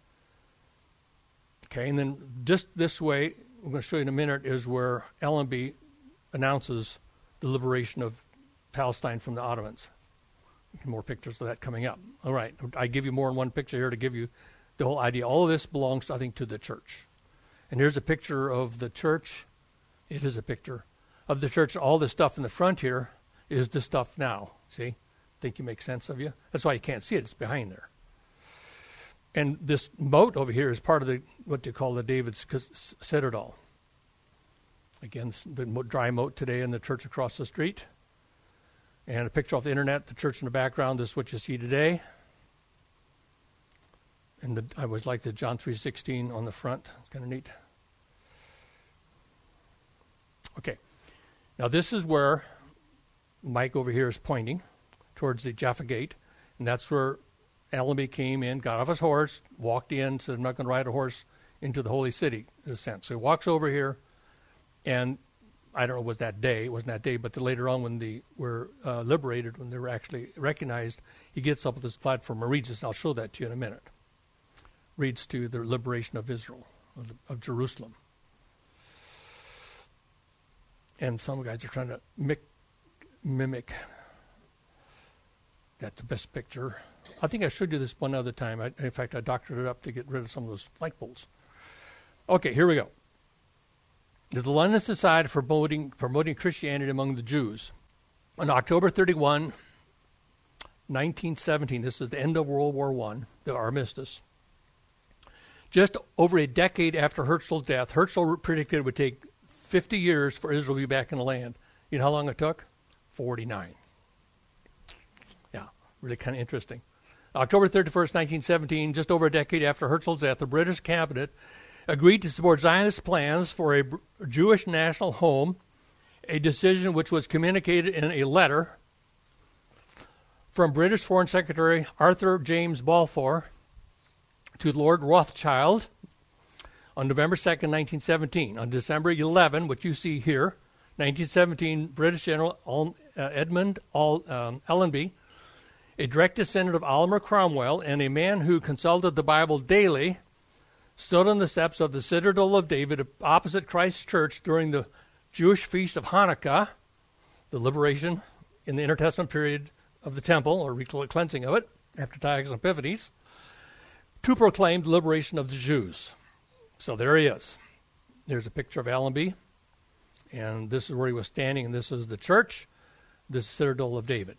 Okay, and then just this way, I'm going to show you in a minute, is where Allenby announces the liberation of Palestine from the Ottomans. More pictures of that coming up. All right, I give you more than one picture here to give you the whole idea. All of this belongs, I think, to the church. And here's a picture of the church. It is a picture of the church. All this stuff in the front here is the stuff now. See? Think you make sense of you? That's why you can't see it. It's behind there. And this moat over here is part of the what they call the David's Citadel. Again, the dry moat today in the church across the street. And a picture off the internet, the church in the background. This is what you see today. And the, I always like the John three sixteen on the front. It's kind of neat. Okay. Now this is where Mike over here is pointing towards the Jaffa Gate. And that's where Allenby came in, got off his horse, walked in, said, I'm not going to ride a horse into the holy city, in a sense. So he walks over here, and I don't know, it was that day, it wasn't that day, but the, later on when they were uh, liberated, when they were actually recognized, he gets up with this platform and reads this, and I'll show that to you in a minute. Reads to the liberation of Israel, of, the, of Jerusalem. And some guys are trying to mic, mimic That's the best picture. I think I showed you this one other time. I, in fact, I doctored it up to get rid of some of those light bulbs. Okay, here we go. The London Society for Promoting, Promoting Christianity Among the Jews. On October thirty-first, nineteen seventeen, this is the end of World War One, the armistice. Just over a decade after Herzl's death, Herzl predicted it would take fifty years for Israel to be back in the land. You know how long it took? forty-nine. Yeah, really kind of interesting. October thirty-first, nineteen seventeen, just over a decade after Herzl's death, the British cabinet agreed to support Zionist plans for a Jewish national home, a decision which was communicated in a letter from British Foreign Secretary Arthur James Balfour to Lord Rothschild on November second, nineteen seventeen. On December eleventh, which you see here, nineteen seventeen, British General Al, uh, Edmund Al, um, Allenby, a direct descendant of Oliver Cromwell and a man who consulted the Bible daily, stood on the steps of the Citadel of David opposite Christ's Church during the Jewish feast of Hanukkah, the liberation in the intertestament period of the temple, or cleansing of it, after Antiochus Epiphanes, to proclaim the liberation of the Jews. So there he is. There's a picture of Allenby, and this is where he was standing, and this is the church, this is Citadel of David.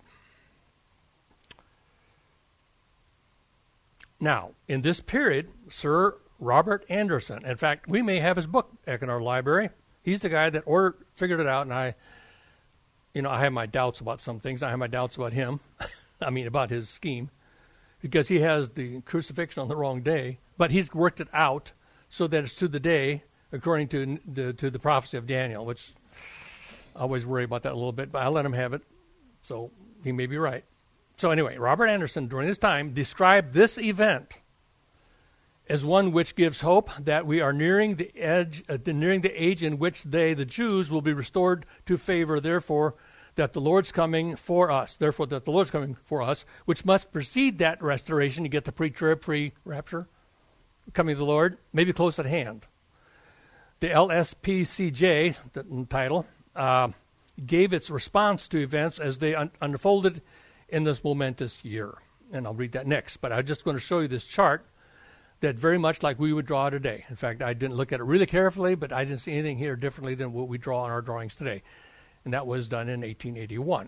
Now, in this period, Sir Robert Anderson, in fact, we may have his book back in our library. He's the guy that ordered, figured it out, and I, you know, I have my doubts about some things. I have my doubts about him. I mean, about his scheme, because he has the crucifixion on the wrong day, but he's worked it out so that it's to the day, according to the, to the prophecy of Daniel, which I always worry about that a little bit, but I let him have it, so he may be right. So anyway, Robert Anderson, during this time, described this event as one which gives hope that we are nearing the edge, uh, nearing the age in which they, the Jews, will be restored to favor, therefore, that the Lord's coming for us, therefore, that the Lord's coming for us, which must precede that restoration to get the pre-trib, pre-rapture, coming of the Lord, maybe close at hand. The L S P C J, the title, uh, gave its response to events as they un- unfolded in this momentous year. And I'll read that next, but I'm just going to show you this chart that very much like we would draw today. In fact, I didn't look at it really carefully, but I didn't see anything here differently than what we draw on our drawings today. And that was done in eighteen eighty-one.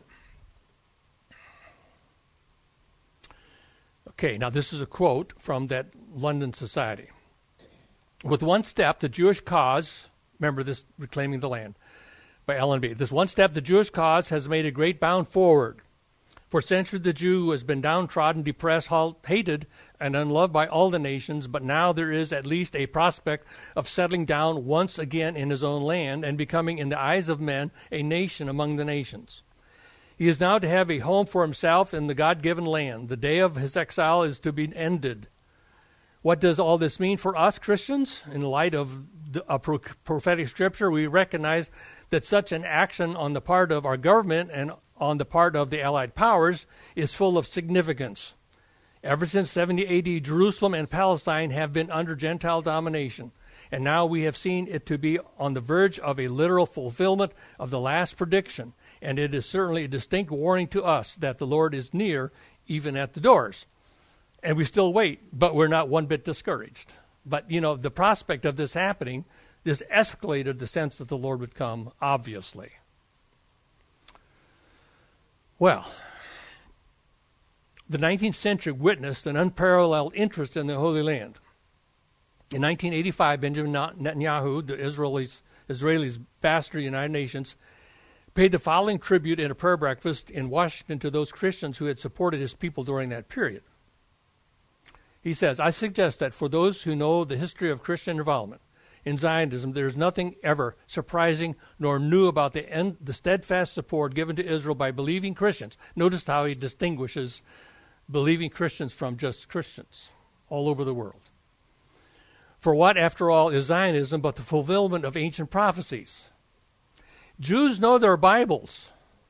Okay, now this is a quote from that London Society. With one step, the Jewish cause, remember this, Reclaiming the Land, by Allenby. This one step, the Jewish cause has made a great bound forward. For centuries, the Jew has been downtrodden, depressed, hated, and unloved by all the nations, but now there is at least a prospect of settling down once again in his own land and becoming, in the eyes of men, a nation among the nations. He is now to have a home for himself in the God-given land. The day of his exile is to be ended. What does all this mean for us Christians? In light of the, a pro- prophetic scripture, we recognize that such an action on the part of our government and on the part of the Allied powers is full of significance. Ever since seventy A D, Jerusalem and Palestine have been under Gentile domination, and now we have seen it to be on the verge of a literal fulfillment of the last prediction, and it is certainly a distinct warning to us that the Lord is near, even at the doors. And we still wait, but we're not one bit discouraged. But, you know, the prospect of this happening, this escalated the sense that the Lord would come, obviously. Well, the nineteenth century witnessed an unparalleled interest in the Holy Land. In nineteen eighty-five, Benjamin Netanyahu, the Israelis, Israelis ambassador to the United Nations, paid the following tribute in a prayer breakfast in Washington to those Christians who had supported his people during that period. He says, I suggest that for those who know the history of Christian involvement in Zionism, there is nothing ever surprising nor new about the, end, the steadfast support given to Israel by believing Christians. Notice how he distinguishes believing Christians from just Christians all over the world. For what, after all, is Zionism but the fulfillment of ancient prophecies? Jews know their Bibles.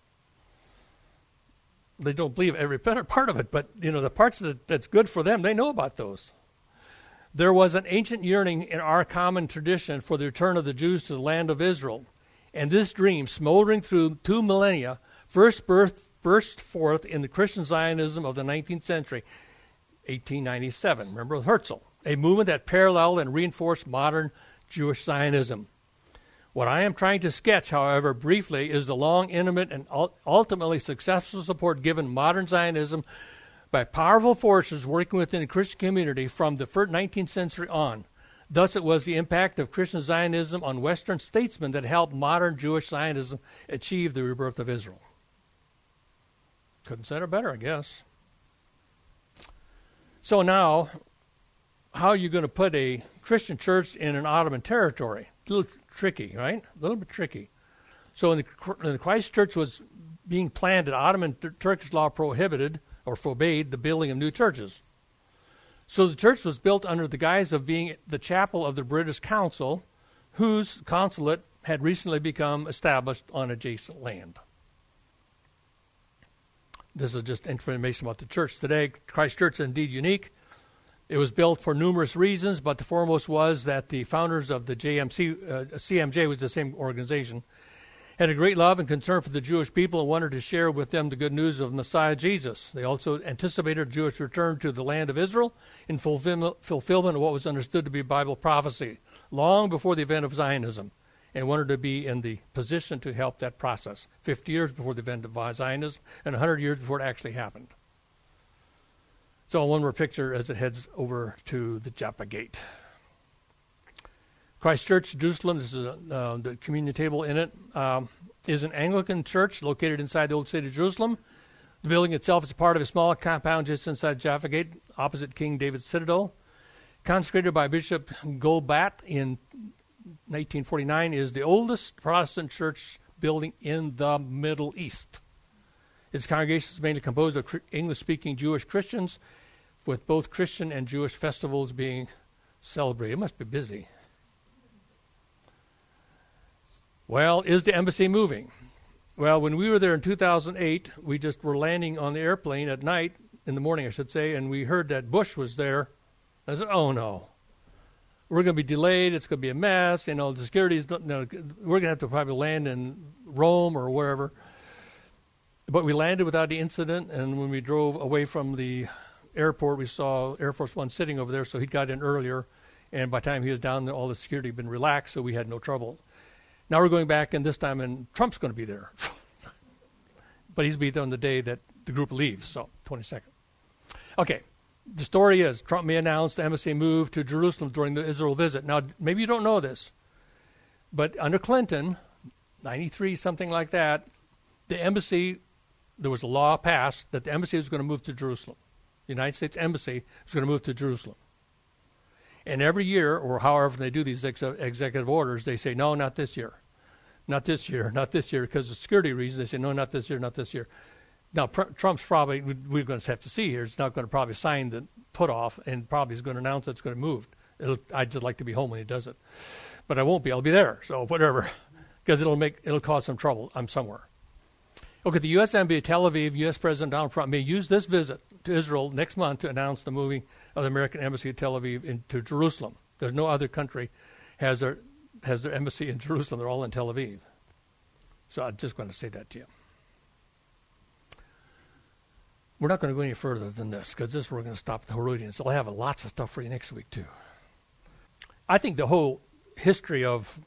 They don't believe every part of it, but you know the parts that, that's good for them, they know about those. There was an ancient yearning in our common tradition for the return of the Jews to the land of Israel. And this dream, smoldering through two millennia, first birthed burst forth in the Christian Zionism of the nineteenth century, eighteen ninety-seven. Remember with Herzl, a movement that paralleled and reinforced modern Jewish Zionism. What I am trying to sketch, however, briefly, is the long, intimate, and ultimately successful support given modern Zionism by powerful forces working within the Christian community from the nineteenth century on. Thus, it was the impact of Christian Zionism on Western statesmen that helped modern Jewish Zionism achieve the rebirth of Israel. Couldn't say it better, I guess. So now, how are you going to put a Christian church in an Ottoman territory? A little tricky, right? A little bit tricky. So when the, when the Christ Church was being planned, Ottoman Turkish law prohibited or forbade the building of new churches. So the church was built under the guise of being the chapel of the British Council, whose consulate had recently become established on adjacent land. This is just information about the church today. Christ Church is indeed unique. It was built for numerous reasons, but the foremost was that the founders of the J M C, uh, C M J was the same organization, had a great love and concern for the Jewish people and wanted to share with them the good news of Messiah Jesus. They also anticipated Jewish return to the land of Israel in fulfillment, fulfillment of what was understood to be Bible prophecy long before the event of Zionism, and wanted to be in the position to help that process, fifty years before the event of Zionism and one hundred years before it actually happened. So one more picture as it heads over to the Joppa Gate. Christ Church, Jerusalem, this is uh, the communion table in it, um, is an Anglican church located inside the old city of Jerusalem. The building itself is part of a small compound just inside Joppa Gate, opposite King David's Citadel. Consecrated by Bishop Golbat in nineteen forty-nine, is the oldest Protestant church building in the Middle East. Its congregation is mainly composed of English-speaking Jewish Christians, with both Christian and Jewish festivals being celebrated. It must be busy. Well, is the embassy moving? Well, when we were there in two thousand eight, we just were landing on the airplane at night, in the morning I should say, and we heard that Bush was there. I said, oh no, we're going to be delayed, it's going to be a mess, you know, the security is, you know, we're going to have to probably land in Rome or wherever. But we landed without the incident, and when we drove away from the airport, we saw Air Force One sitting over there, so he got in earlier, and by the time he was down there, all the security had been relaxed, so we had no trouble. Now we're going back, and this time, and Trump's going to be there. But he's be there on the day that the group leaves, so twenty-second. Okay, the story is Trump may announce the embassy move to Jerusalem during the Israel visit. Now, maybe you don't know this, but under Clinton, ninety-three, something like that, the embassy, there was a law passed that the embassy was going to move to Jerusalem. The United States Embassy was going to move to Jerusalem. And every year, or however they do these ex- executive orders, they say, no, not this year. Not this year, not this year, because of security reasons. They say, no, not this year, not this year. Now, pr- Trump's probably, we're going to have to see here, is not going to probably sign the put off and probably is going to announce it's going to move. It'll, I'd just like to be home when he does it. But I won't be. I'll be there, so whatever, because it'll make it'll cause some trouble. I'm somewhere. Okay, the U S Embassy at Tel Aviv, U S President Donald Trump may use this visit to Israel next month to announce the moving of the American Embassy at Tel Aviv into Jerusalem. There's no other country has their has their embassy in Jerusalem. They're all in Tel Aviv. So I'm just going to say that to you. We're not going to go any further than this, because this we're going to stop the Herodians. I'll have lots of stuff for you next week, too. I think the whole history of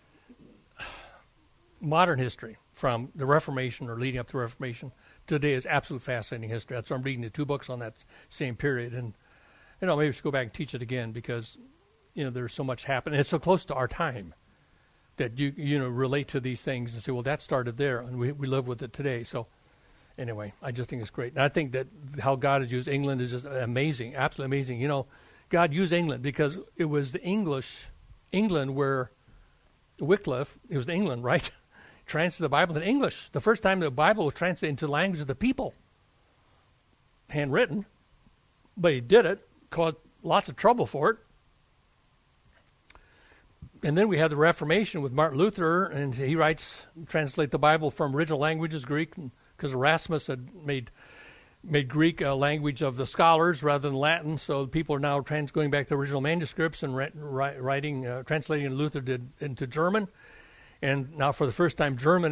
modern history, from the Reformation or leading up to the Reformation, today is absolute fascinating history. That's why I'm reading the two books on that same period. And, you know, maybe we should go back and teach it again, because, you know, there's so much happening. It's so close to our time that you, you know, relate to these things and say, well, that started there, and we, we live with it today. So, anyway, I just think it's great. And I think that how God has used England is just amazing, absolutely amazing. You know, God used England because it was the English, England where Wycliffe, it was England, right? Translated the Bible in English. The first time the Bible was translated into the language of the people. Handwritten. But he did it, caused lots of trouble for it. And then we have the Reformation with Martin Luther, and he writes, translate the Bible from original languages, Greek, because Erasmus had made made Greek a language of the scholars rather than Latin. So people are now trans- going back to original manuscripts and ri- writing, uh, translating Luther did into German. And now for the first time, Germany,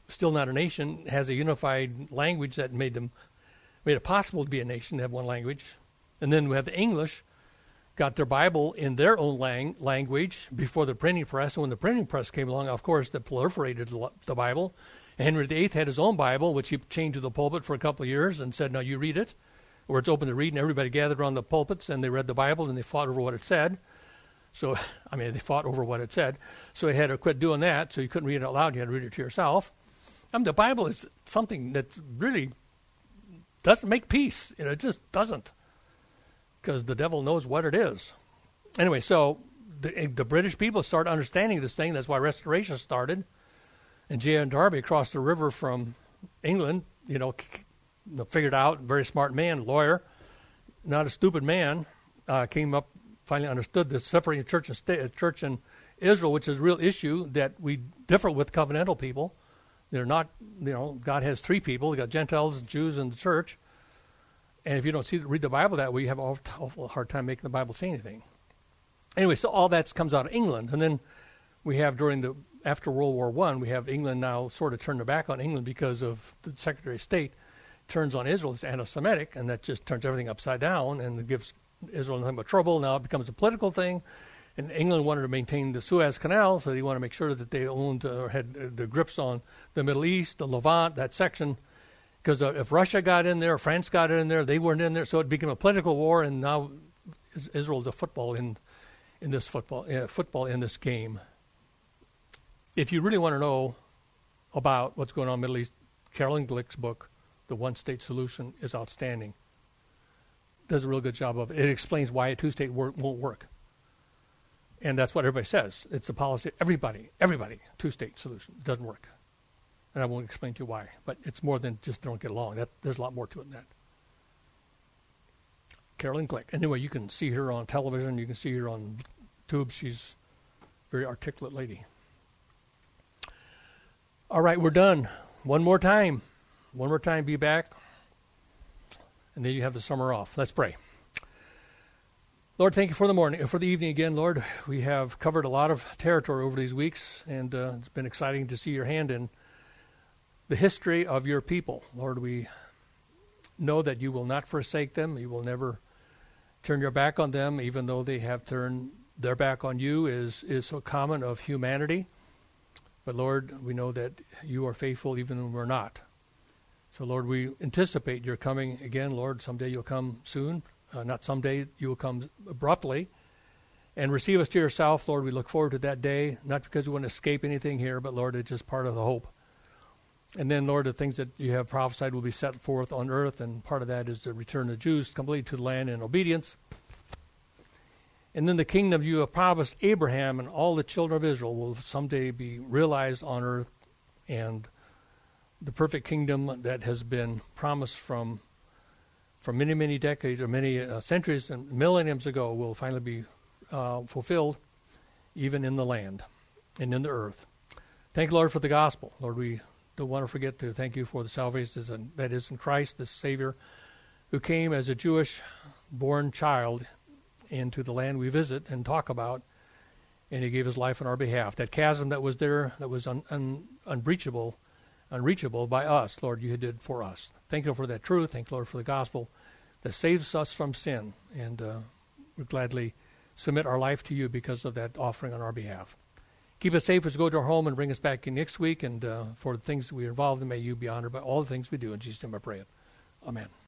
still not a nation, has a unified language that made them made it possible to be a nation, to have one language. And then we have the English, got their Bible in their own lang- language before the printing press. And when the printing press came along, of course, that proliferated the, the Bible. And Henry the Eighth had his own Bible, which he chained to the pulpit for a couple of years and said, now you read it, or it's open to read. And everybody gathered around the pulpits and they read the Bible and they fought over what it said. So, I mean, they fought over what it said. So he had to quit doing that, so you couldn't read it out loud. You had to read it to yourself. I mean, the Bible is something that really doesn't make peace. You know, it just doesn't, because the devil knows what it is. Anyway, so the, the British people started understanding this thing. That's why Restoration started. And J N Darby across the river from England, you know, figured out, very smart man, lawyer, not a stupid man, uh, came up, finally understood this separating church and state, church and Israel, which is a real issue that we differ with covenantal people. They're not, you know, God has three people. You got Gentiles, Jews, and the church. And if you don't see read the Bible that way, you have an awful hard time making the Bible say anything. Anyway, so all that comes out of England. And then we have during the, after World War One, we have England now sort of turned their back on England because of the Secretary of State turns on Israel as anti-Semitic, and that just turns everything upside down and gives Israel nothing but trouble. Now it becomes a political thing. And England wanted to maintain the Suez Canal, so they want to make sure that they owned or had uh, the grips on the Middle East, the Levant, that section. Because uh, if Russia got in there, France got in there, they weren't in there, so it became a political war. And now Israel is a football in in this football uh, football in this game. If you really want to know about what's going on in the Middle East, Carolyn Glick's book, The One State Solution, is outstanding. Does a real good job of it. It explains why a two-state wor- won't work. And that's what everybody says. It's a policy. Everybody, everybody, two-state solution. It doesn't work. And I won't explain to you why. But it's more than just they don't get along. That, there's a lot more to it than that. Carolyn Glick. Anyway, you can see her on television. You can see her on YouTube. She's a very articulate lady. All right, we're done. One more time. One more time, be back. And then you have the summer off. Let's pray. Lord, thank you for the morning, for the evening again, Lord. We have covered a lot of territory over these weeks, and uh, it's been exciting to see your hand in the history of your people. Lord, we know that you will not forsake them. You will never turn your back on them, even though they have turned their back on you is, is so common of humanity. But Lord, we know that you are faithful even when we're not. So Lord, we anticipate your coming again. Lord, someday you'll come soon. Uh, not someday, you will come abruptly and receive us to yourself. Lord, we look forward to that day, not because we want to escape anything here, but Lord, it's just part of the hope. And then, Lord, the things that you have prophesied will be set forth on earth, and part of that is the return of the Jews completely to the land in obedience. And then the kingdom you have promised Abraham and all the children of Israel will someday be realized on earth, and the perfect kingdom that has been promised from for many, many decades or many uh, centuries and millenniums ago will finally be uh, fulfilled even in the land and in the earth. Thank you, Lord, for the gospel. Lord, we don't want to forget to thank you for the salvation that is in Christ, the Savior, who came as a Jewish-born child into the land we visit and talk about, and he gave his life on our behalf. That chasm that was there, that was un- un- unbreachable, unreachable by us, Lord, you did for us. Thank you for that truth. Thank you, Lord, for the gospel that saves us from sin. And uh, we gladly submit our life to you because of that offering on our behalf. Keep us safe as we go to our home and bring us back in next week. And uh, for the things that we are involved in, may you be honored by all the things we do. In Jesus' name I pray it. Amen.